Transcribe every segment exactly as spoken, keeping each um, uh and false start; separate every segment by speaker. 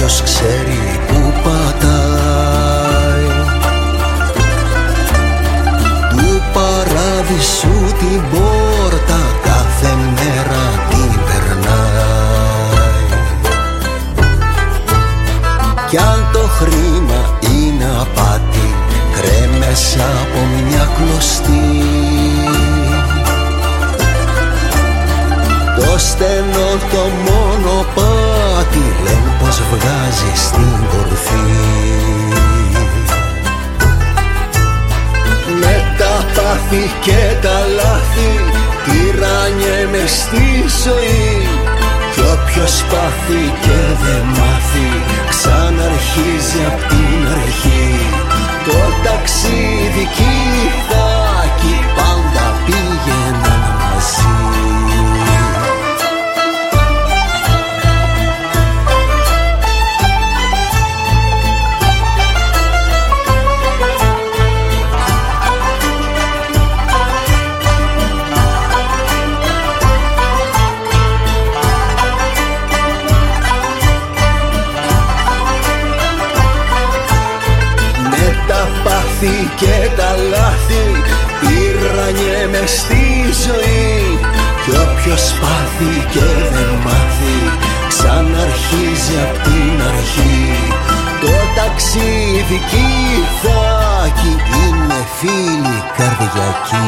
Speaker 1: όποιος ξέρει που πατάει. Του παράδεισου την πόρτα κάθε μέρα την περνάει. Κι αν το χρήμα είναι απάτη, κρέμες από μια κλωστή. Το στενό το μονοπάτι λένε πως βγάζει στην κορφή. Με τα πάθη και τα λάθη τυράννιεμαι στη ζωή. Κι όποιος πάθει και δεν μάθει ξαναρχίζει απ' την αρχή. Το ταξίδι κι η θάκη πάντα πήγαιναν μαζί. Και τα λάθη τυράννιεμαι στη ζωή. Κι όποιος πάθει και δεν μάθει ξαναρχίζει απ' την αρχή. Το ταξίδι κι η θάκη είναι φίλοι καρδιακοί.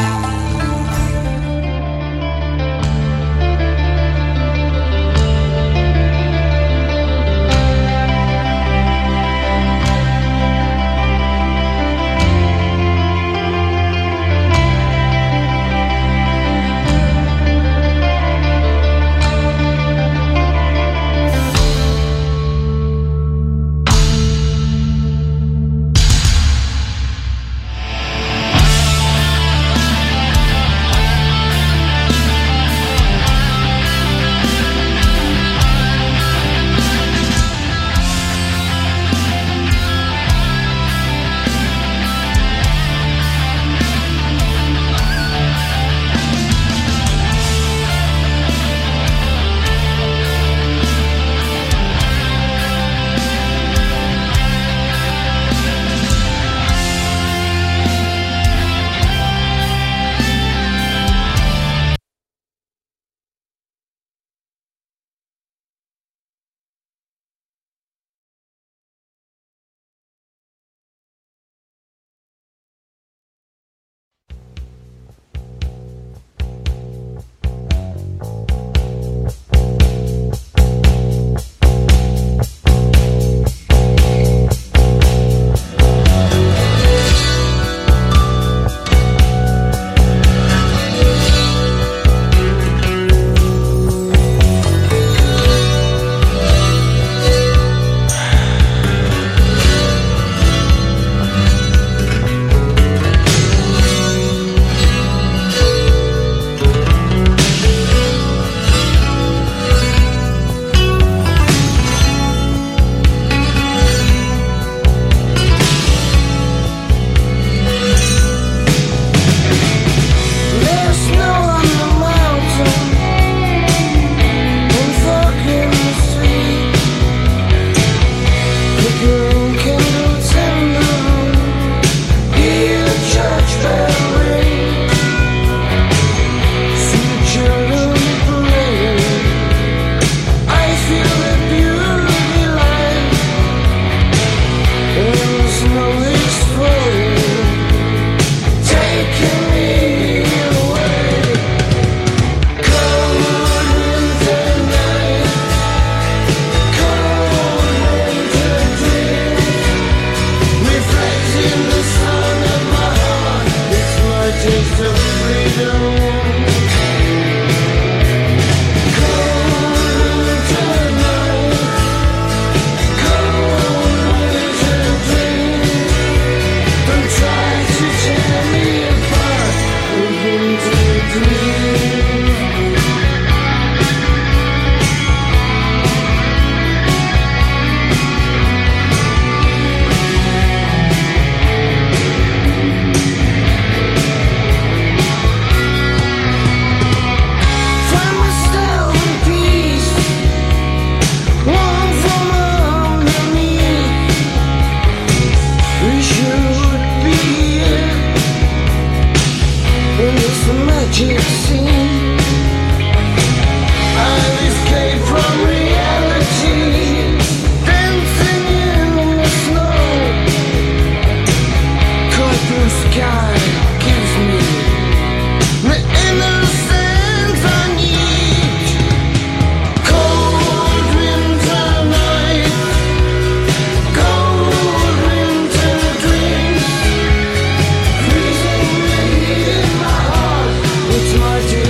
Speaker 2: It's my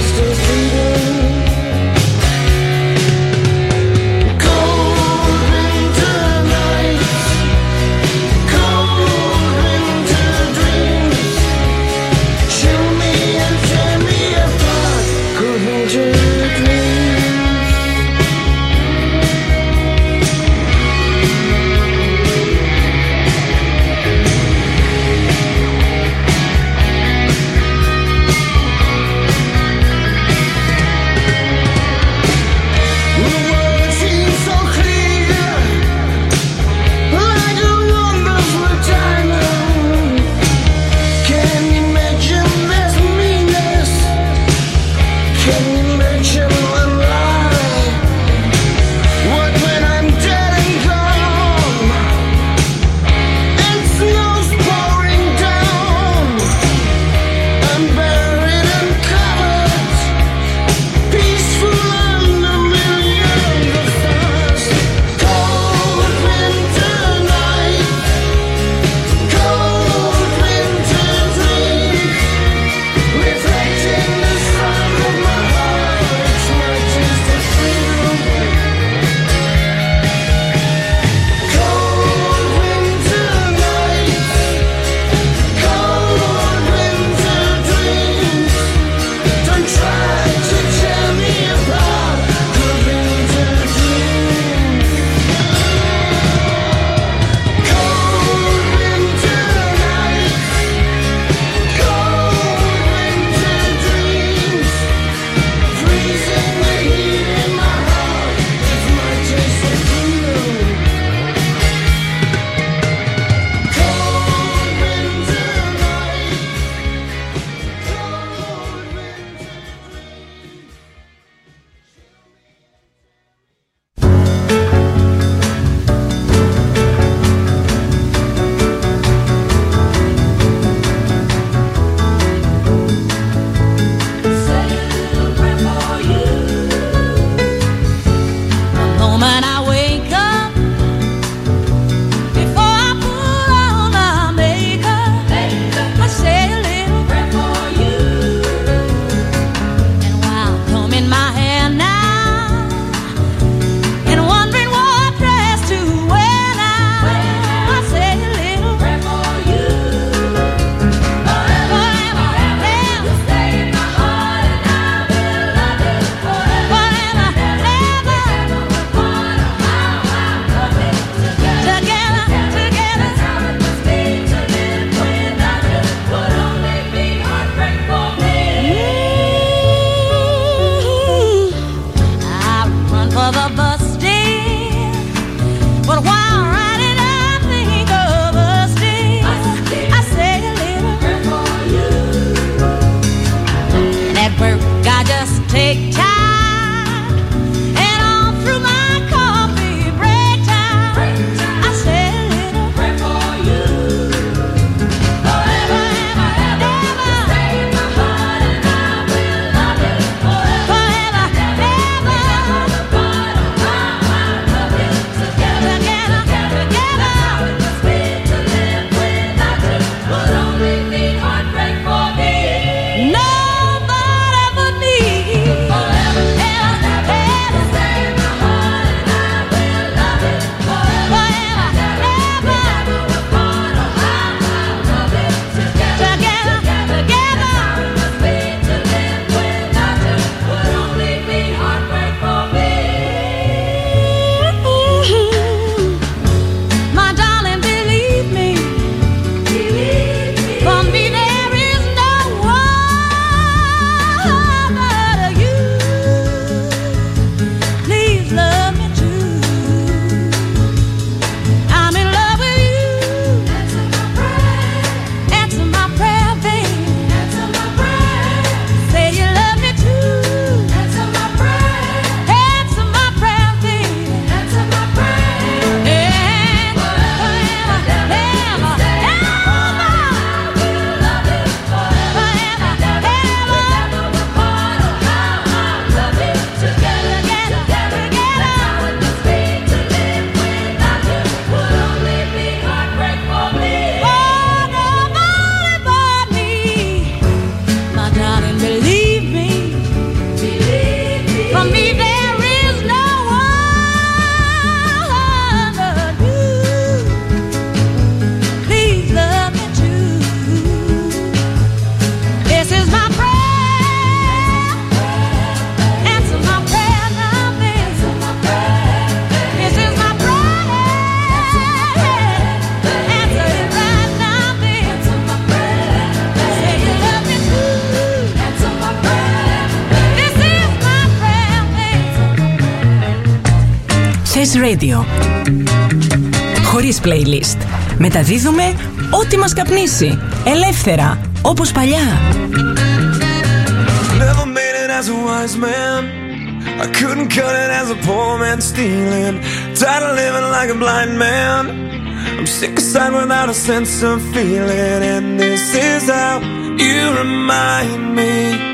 Speaker 2: Access Radio. Χωρίς playlist. Μεταδίδουμε ό,τι μας καπνίσει. Ελεύθερα, όπως παλιά.
Speaker 3: Never made it as a wise man. I couldn't cut it as a poor man stealing. Tired of living like a blind man. I'm sick aside without a sense of feeling. And this is how you remind me.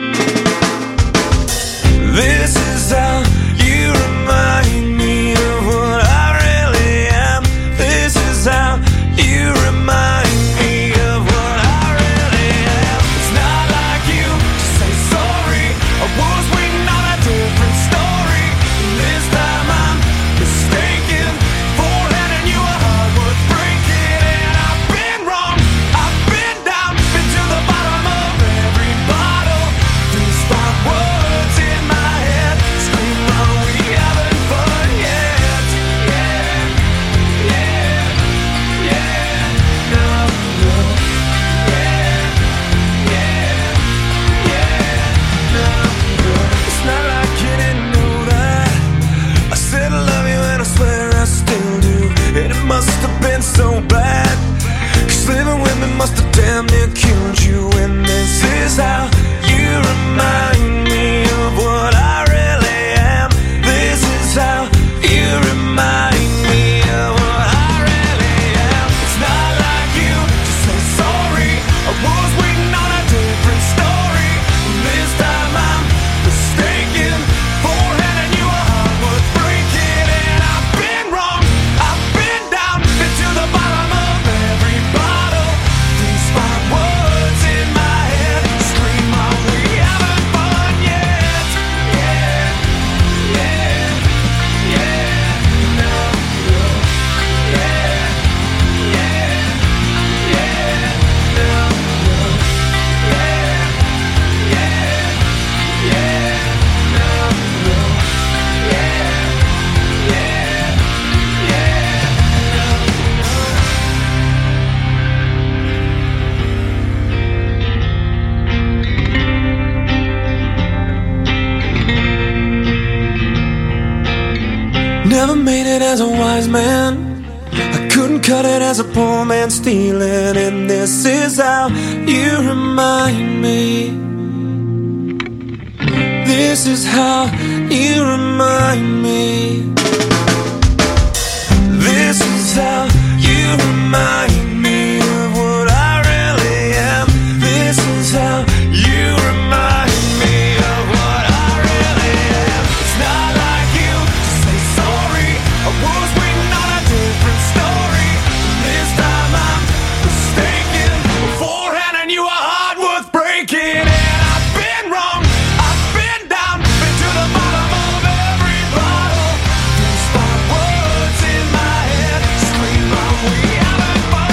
Speaker 3: This is how you remind me of what I really am. This is how you remind me of what I really am. It's not like you to say sorry. I was waiting on a different story. And this time I'm mistaken for handing you a heart worth breaking. And I've been wrong, I've been down, been to the bottom of every bottle. These five words in my head scream, are we having fun yet? Yeah, yeah, yeah, no, no, yeah, yeah, yeah, no, no. It's not like you didn't know that I said I love you and I swear I still do. And it must have been so bad, 'cause living with me must have damn near killed you. And this is how you remind me of what I really am. This is how you remind me of what I really am. It's not like you to say sorry. I was waiting on a different story. And this time I'm mistaken for handing you a heart worth breaking. And I've been wrong, I've been down, been to the bottom of every bottle. These five words in my head scream, are we having fun yet? Yeah, yeah, yeah, no, no, yeah, yeah, yeah, no, no, yeah, yeah, yeah, no, no, yeah, yeah, yeah, Never made it as a wise man. I couldn't cut it as a poor man stealing. And this is how you remind me. This is how you remind me. This is how you remind me of what I really am. This is how you remind me of what I really am. It's not like you to say sorry. I was waiting on a different story. And this time I'm mistaken for handing you a heart worth breaking. And I've been wrong, I've been down, been to the bottom of every bottle. These five words in my head scream, are we having fun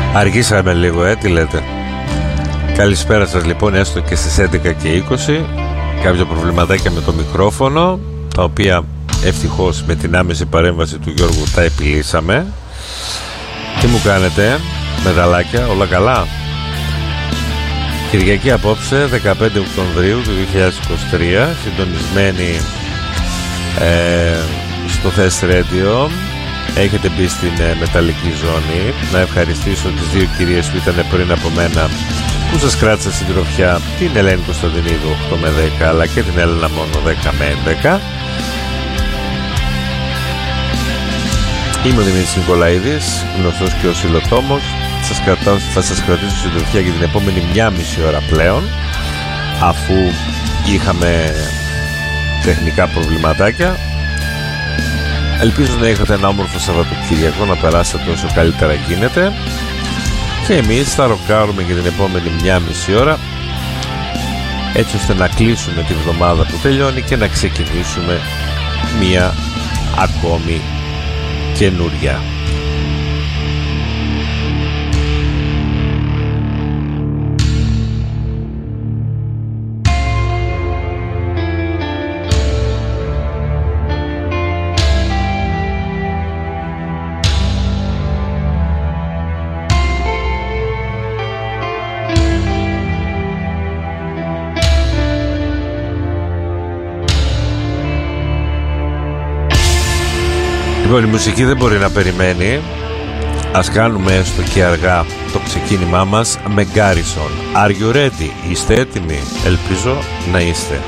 Speaker 4: Αργήσαμε λίγο, ε, τι λέτε. Καλησπέρα σας λοιπόν, έστω και στις έντεκα και είκοσι. Κάποια προβληματάκια με το μικρόφωνο, τα οποία ευτυχώς με την άμεση παρέμβαση του Γιώργου τα επιλύσαμε. Τι μου κάνετε, μεγαλάκια, όλα καλά? Κυριακή απόψε, δεκαπέντε Οκτωβρίου του δύο χιλιάδες είκοσι τρία, συντονισμένη ε, στο Thest Radio. Έχετε μπει στην ε, μεταλλική ζώνη. Να ευχαριστήσω τις δύο κυρίες που ήταν πριν από μένα, που σας κράτησα συντροφιά, την Ελένη Κωνσταντινίδου οκτώ με δέκα, αλλά και την Έλενα μόνο δέκα με έντεκα. Είμαι ο Δημήτρης Νικολαίδης, γνωστός και ο Σιλοτόμος. Σας κρατάω, θα σας κρατήσω συντροφιά για την επόμενη μία μισή ώρα πλέον, αφού είχαμε τεχνικά προβληματάκια. Ελπίζω να είχατε ένα όμορφο Σαββατοκύριακο, να περάσετε όσο καλύτερα γίνεται. Και εμείς θα ροκάρουμε για την επόμενη μία μισή ώρα, έτσι ώστε να κλείσουμε τη βδομάδα που τελειώνει και να ξεκινήσουμε μία ακόμη καινούρια. Λοιπόν, η μουσική δεν μπορεί να περιμένει. Ας κάνουμε έστω και αργά το ξεκίνημά μας με Garrison. Are you ready? Είστε έτοιμοι? Ελπίζω να είστε.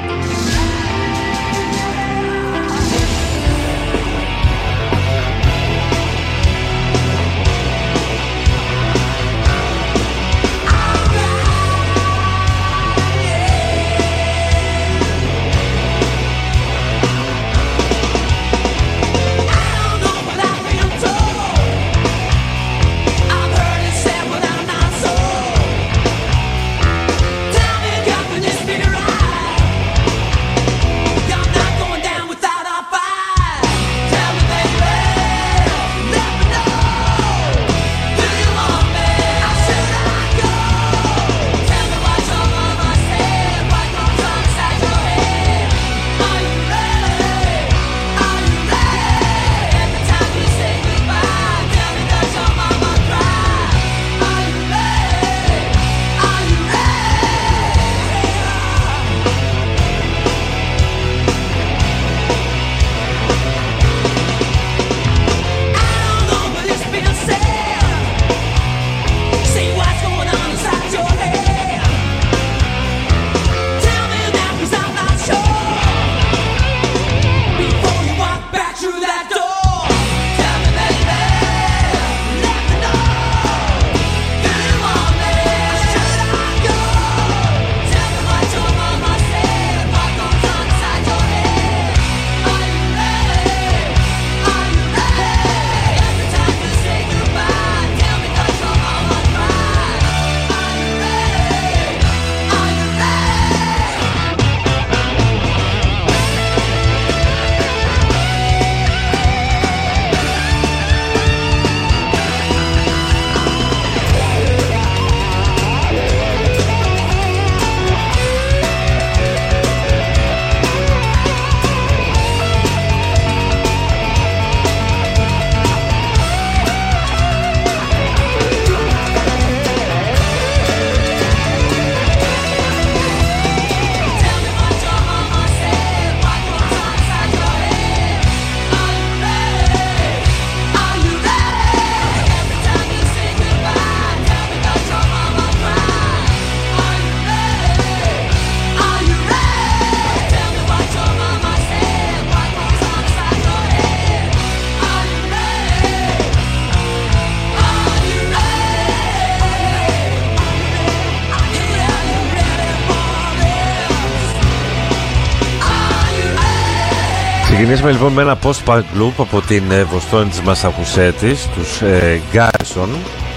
Speaker 4: Ξεκινήσουμε λοιπόν με ένα post-punk group από την Βοστόνη της Μασαχουσέτης, τους ε, Garrison,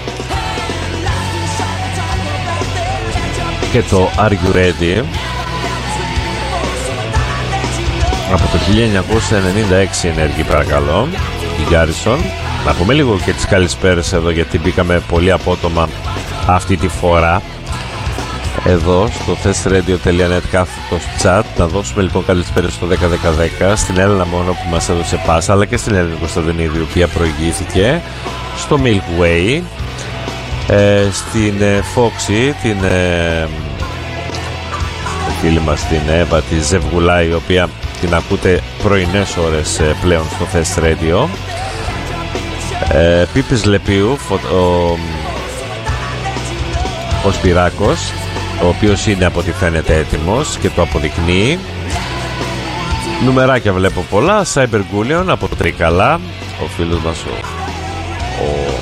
Speaker 4: και το Are You Ready από το χίλια εννιακόσια ενενήντα έξι ενέργει, παρακαλώ, η Garrison. Να πούμε λίγο και τις καλησπέρες εδώ, γιατί μπήκαμε πολύ απότομα αυτή τη φορά εδώ στο thesradio.net κάθετος chat. Να δώσουμε λοιπόν καλησπέρες στο δέκα δέκα δέκα, στην Έλληνα μόνο που μας έδωσε πάσα, αλλά και στην Έλληνα Κωνσταντινίδη, η οποία προηγήθηκε, στο Milk Way, ε, στην ε, Foxy, την ε, φίλη μας την Εύα, τη Ζευγουλά, η οποία την ακούτε πρωινές ώρες ε, πλέον στο Thest Radio. ε, Πίπης Λεπίου, ο, ο, ο Σπυράκος, ο οποίος είναι από ό,τι φαίνεται έτοιμος και το αποδεικνύει. Νουμεράκια βλέπω πολλά. Cyber Gullion από το Τρίκαλα, ο φίλος μας ο, ο,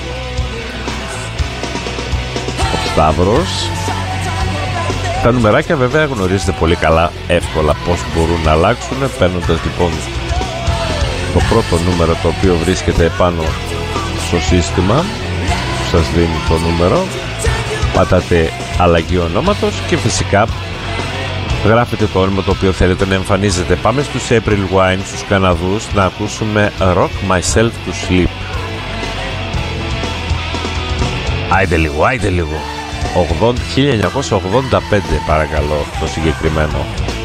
Speaker 4: ο Σταύρος. Τα νουμεράκια βέβαια γνωρίζετε πολύ καλά, εύκολα πώς μπορούν να αλλάξουν. Παίρνοντας λοιπόν το πρώτο νούμερο, το οποίο βρίσκεται πάνω στο σύστημα που σας δίνει το νούμερο, πατάτε αλλαγή ονόματος και φυσικά γράφετε το όνομα το οποίο θέλετε να εμφανίζετε. Πάμε στους April Wine, στους Καναδούς, να ακούσουμε Rock Myself to Sleep. Άιντε λίγο, άιντε λίγο. χίλια εννιακόσια ογδόντα πέντε παρακαλώ το συγκεκριμένο.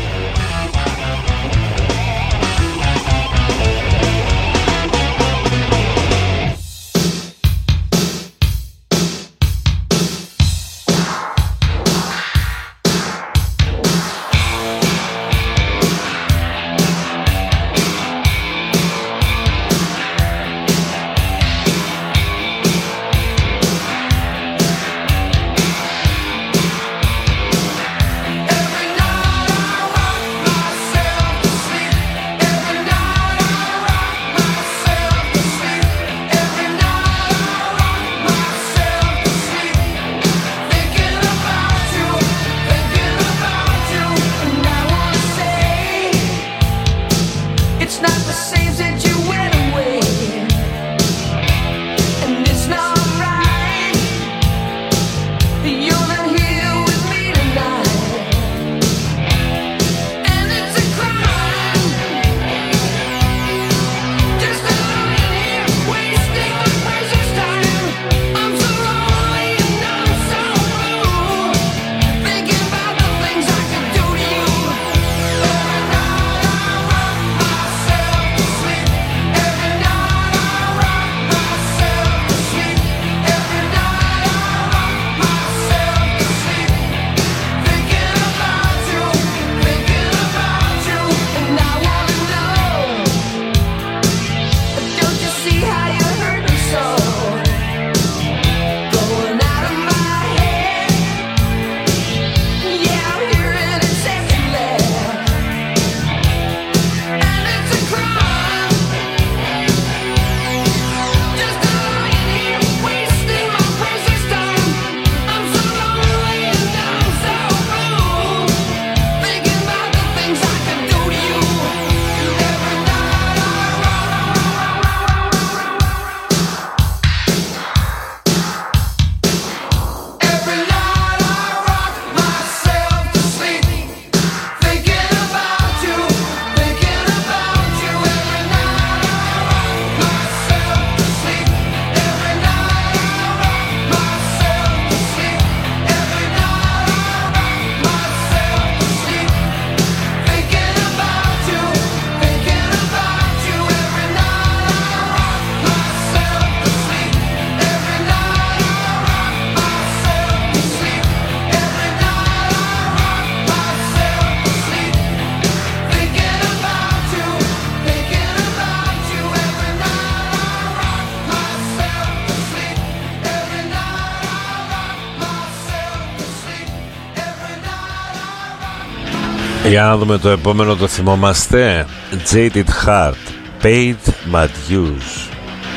Speaker 4: Για να δούμε το επόμενο, το θυμόμαστε. Jaded Heart, Paid My Dues.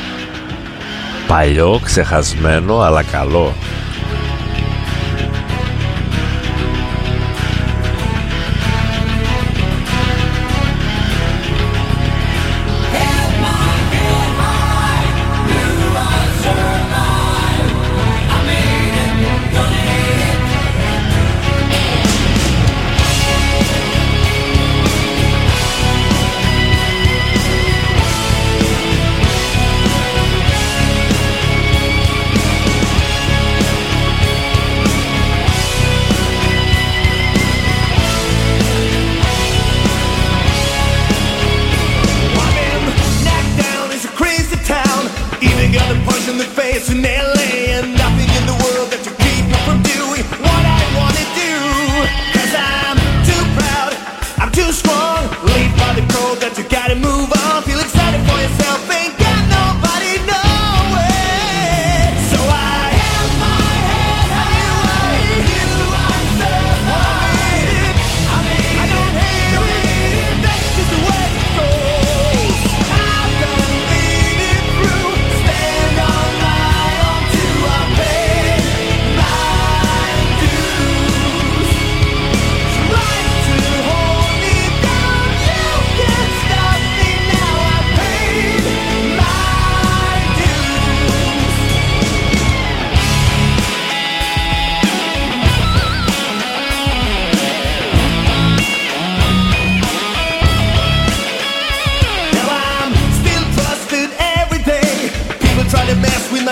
Speaker 4: Παλιό, ξεχασμένο, αλλά καλό.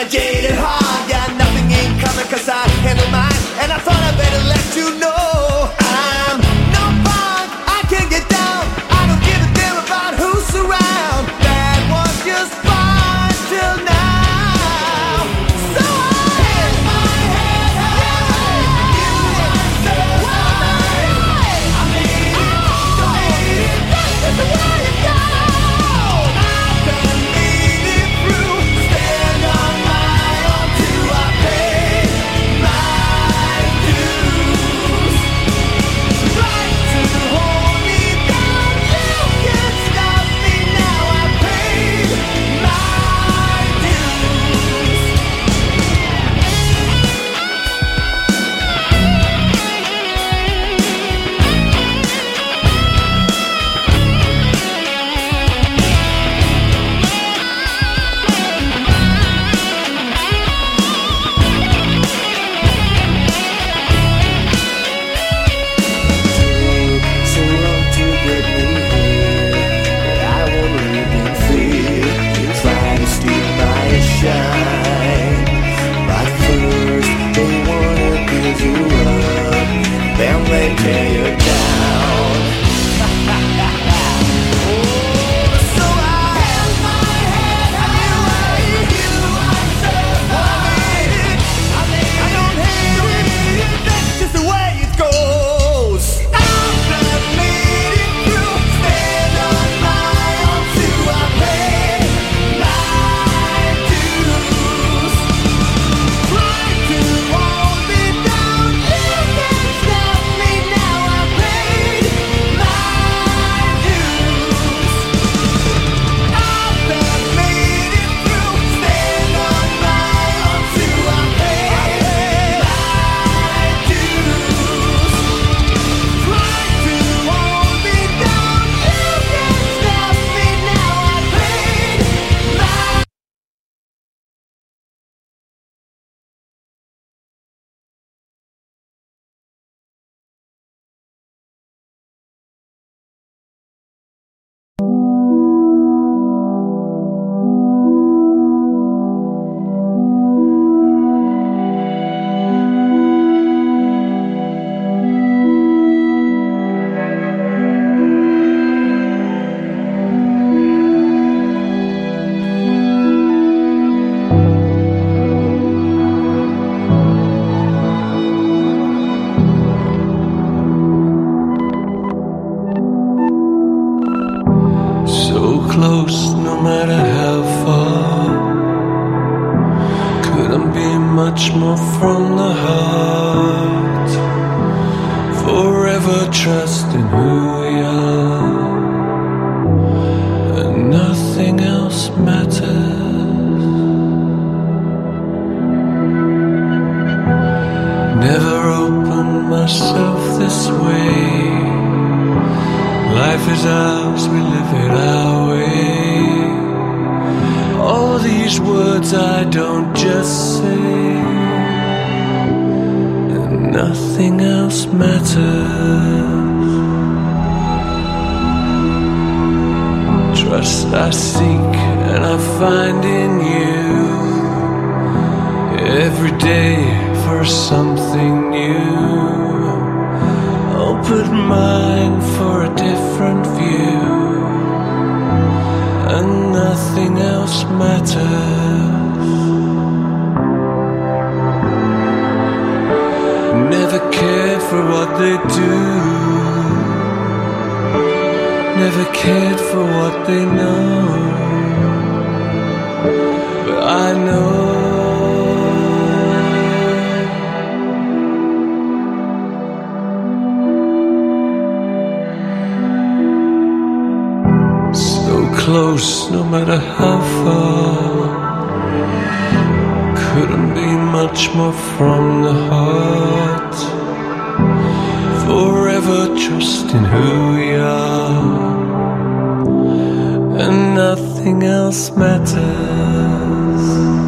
Speaker 5: jaded heart. Yeah, nothing ain't coming cause I handle mine. And I thought I better let you know I'm no fun, I can't get down. I don't give a damn about who's around. That was just fine till now. So I hang my head high. You are so high. I made it, I made it, that's the way it goes. I've been made it through. Stand on my own till I pay my dues. Try to hold me down, you can't stop me now. I paid my dues. So long to get me here, but I won't live in fear. You try to steal my shine, but first they wanna build you up, then they tear you down. So I held my head high. You are so high. I made it. I don't hate it. That's just the way it goes. I've just made it through. Stand on my own till I pay my dues. Try to hold me down, you can't stop me now. I paid my dues. I've just made it through. Stand on my own till I pay my dues. Try to hold me down, you can't stop me now. I paid my
Speaker 3: So close, no matter how far. Couldn't be much more from the heart. Forever trusting who we are, and nothing else matters. Never opened myself this way. Life is ours, we live it our way. All these words I don't just say, and nothing else matters. Trust I seek and I find in you, every day for something new. Open mind for a different view, and nothing else matters. Never cared for what they do, never cared for what they know, but I know close, no matter how far. Couldn't be much more from the heart. Forever trusting who we are, and nothing else matters.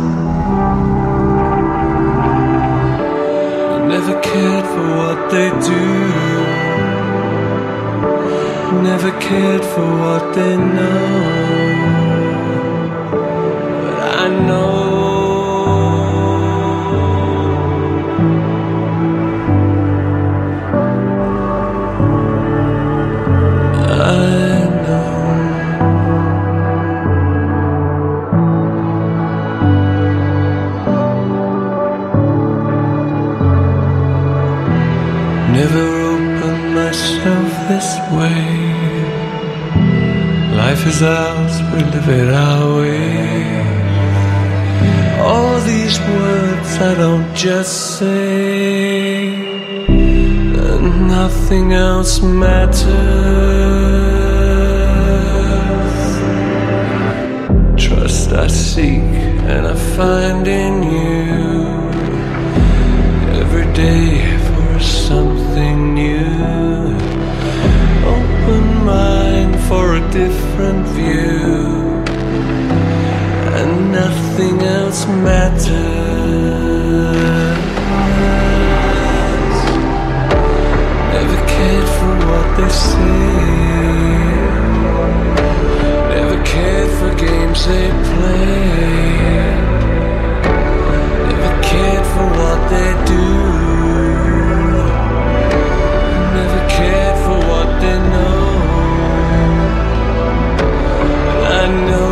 Speaker 3: Never cared for what they do, never cared for what they know, but I know Life is ours, we live it our way. All these words I don't just say, and nothing else matters. Trust I seek and I find in you every day for something new. Open mind for a different view, and nothing else matters. Never cared for what they say, never cared for games they play, never cared for what they do, never cared for what they know. I know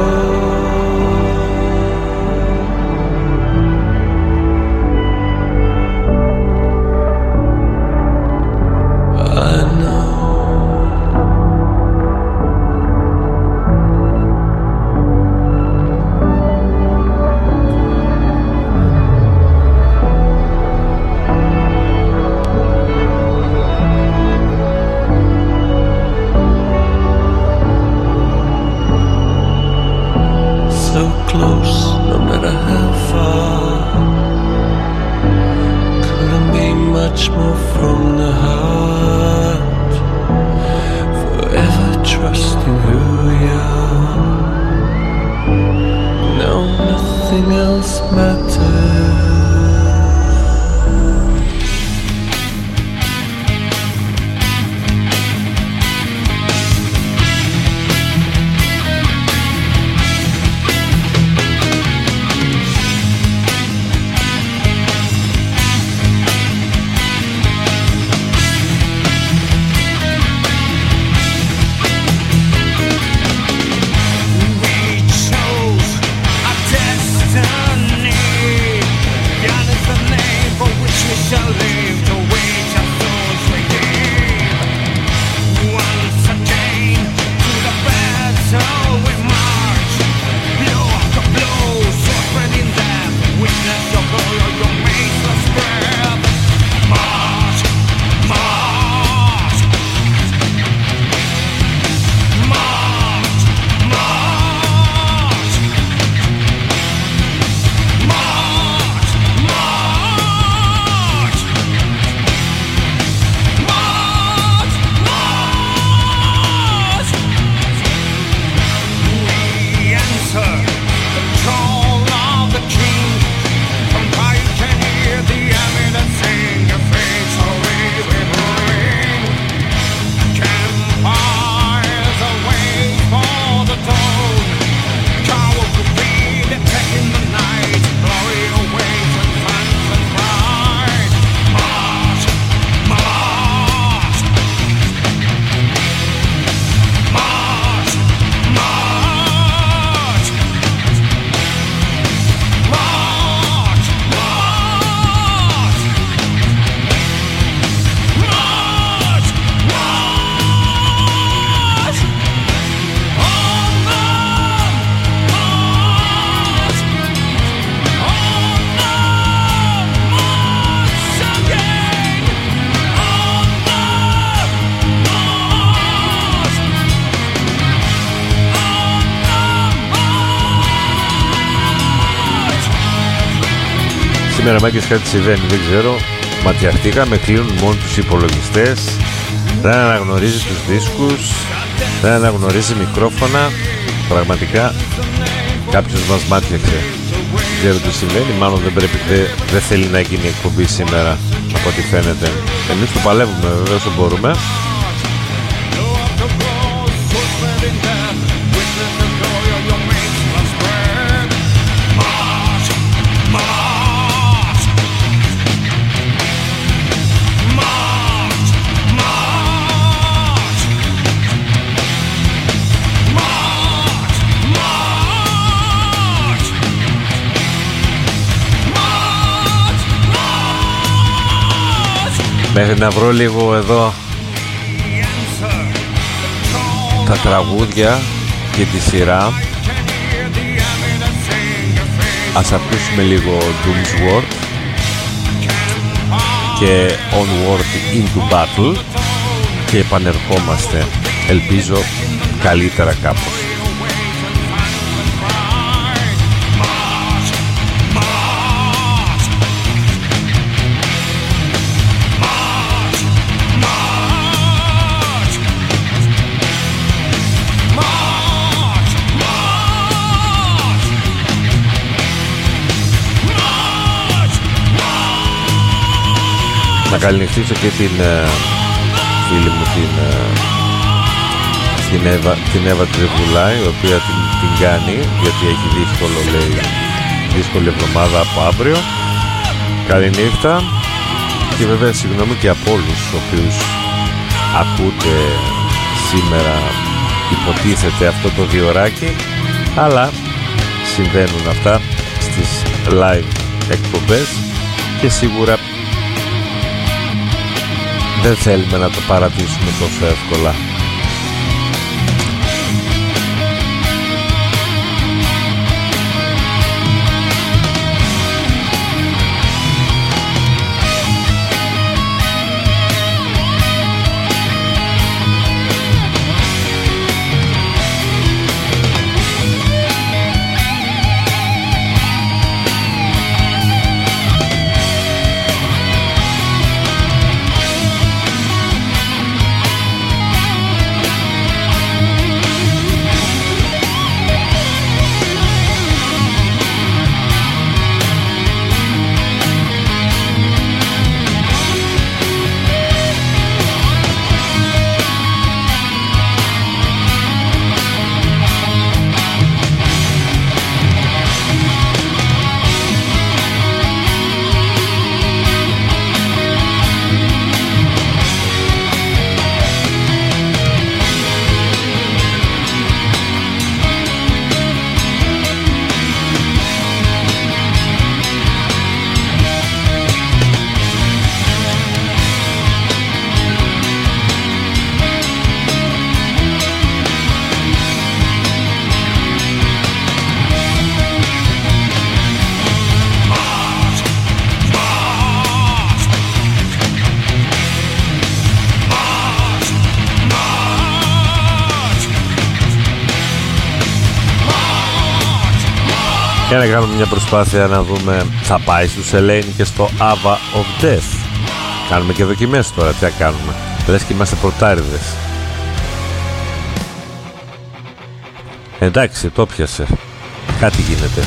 Speaker 4: Σήμερα μάγκες κάτι συμβαίνει, δεν ξέρω. Ματιαχτήκαμε, κλείνουν μόνο τους υπολογιστές, δεν αναγνωρίζει τους δίσκους, δεν αναγνωρίζει μικρόφωνα. Πραγματικά κάποιος μας μάτιαξε. Δεν ξέρω τι συμβαίνει, μάλλον δεν, πρέπει, δεν, δεν θέλει να γίνει εκπομπή σήμερα από ό,τι φαίνεται. Εμείς το παλεύουμε βέβαια όσο μπορούμε. Μέχρι να βρω λίγο εδώ τα τραγούδια και τη σειρά. Ας ακούσουμε λίγο Doom's World και Onward into Battle και επανερχόμαστε, ελπίζω καλύτερα κάπως. Να καληνυχτήσω και την uh, φίλη μου την, uh, την, Εύα, την Εύα Τριβουλά, η οποία την, την κάνει γιατί έχει δύσκολο, λέει, δύσκολη εβδομάδα από αύριο. Καληνύχτα και βέβαια συγγνώμη και από όλους τους οποίους ακούτε σήμερα, υποτίθεται, αυτό το διωράκι, αλλά συμβαίνουν αυτά στις live εκπομπές και σίγουρα δεν θέλουμε να το παρατήσουμε τόσο εύκολα. Για να κάνουμε μια προσπάθεια να δούμε, θα πάει στους Ελένη και στο Ava of Death. Κάνουμε και δοκιμές τώρα, τι θα κάνουμε, λες και είμαστε πρωτάριδες. Εντάξει, το πιάσε, κάτι γίνεται.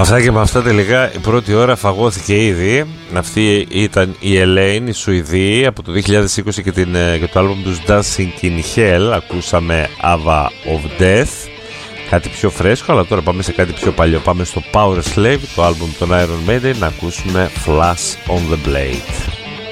Speaker 4: Με αυτά και με αυτά τελικά η πρώτη ώρα φαγώθηκε ήδη. Αυτή ήταν η Elaine, η Σουηδή, από το δύο χιλιάδες είκοσι και, την, και το άλμπουμ τους Dancing in Hell. Ακούσαμε Ava of Death, κάτι πιο φρέσκο, αλλά τώρα πάμε σε κάτι πιο παλιό. Πάμε στο Power Slave, το άλμπουμ των Iron Maiden, να ακούσουμε Flash on the Blade.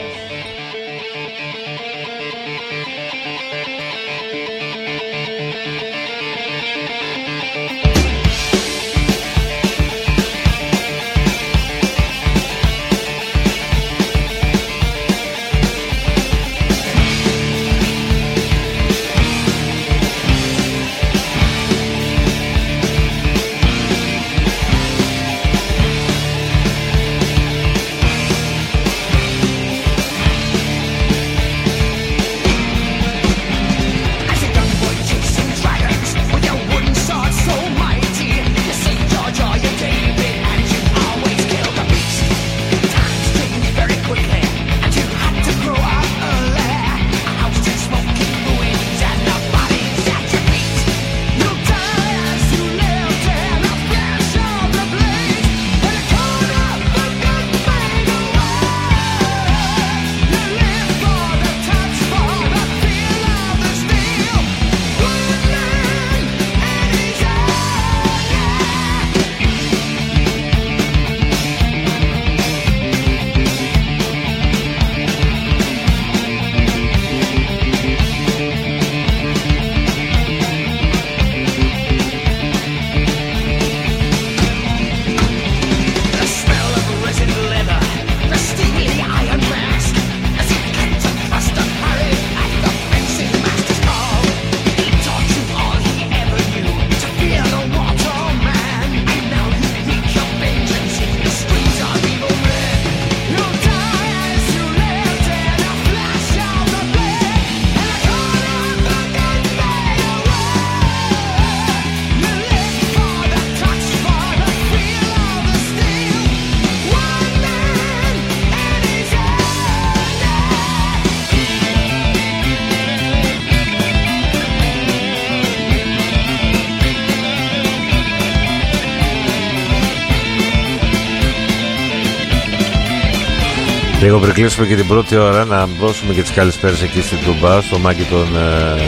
Speaker 4: Λίγο πριν κλείσουμε και την πρώτη ώρα, να δώσουμε και τις καλησπέρες εκεί στην Τούμπα, στο Μάκη τον, ε,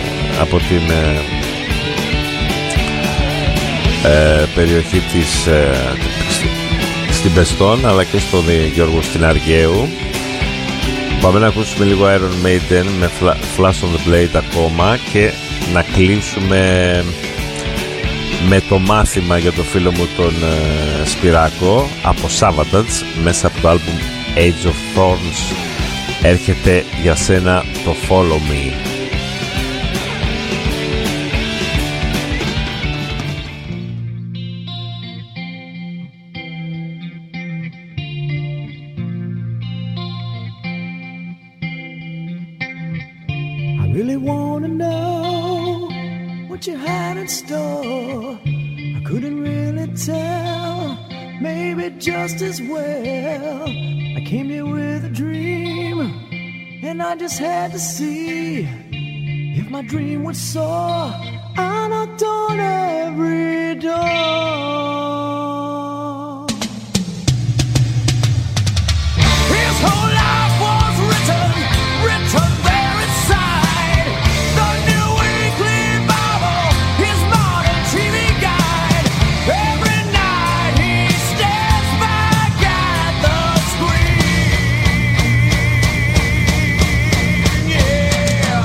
Speaker 4: από την ε, ε, περιοχή της ε, στη, στην Πεστών, αλλά και στον Γιώργο στην Αργαίου. Πάμε να ακούσουμε λίγο Iron Maiden με Flash on the Blade ακόμα και να κλείσουμε με το μάθημα για το φίλο μου τον ε, Σπυράκο από Savatage μέσα από το άλμπουμ Age of Thorns. Έρχεται για σένα το Follow Me.
Speaker 5: I really wanna know what you had in store. I couldn't really tell, maybe just as well. I came here with a dream, and I just had to see if my dream would soar. I knocked on every door. His whole life was written, written there inside. The New Weekly Bible, his modern T V guide. Every night he stares back at the screen. Yeah.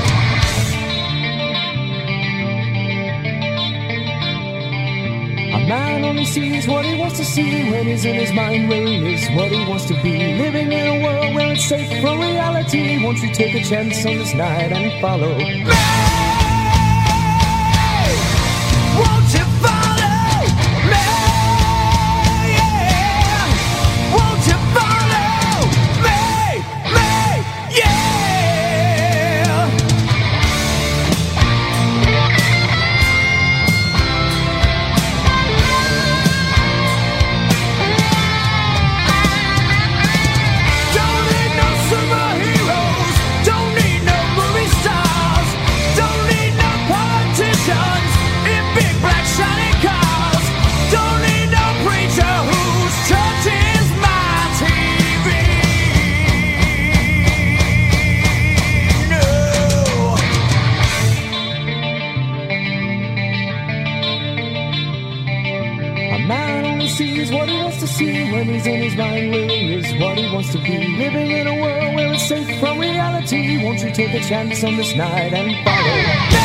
Speaker 5: A man only sees what he wants to see when he's in his mind. Rain is what he wants to be. Living in a world where it's safe for reality. Won't you take a chance on this night and follow me? Won't you follow me? Yeah. Won't you follow me? Me, yeah. Don't need no superheroes, don't need no movie stars, don't Man only sees what he wants to see when he's in his mind, where he is what he wants to be. Living in a world where it's safe from reality. Won't you take a chance on this night and follow?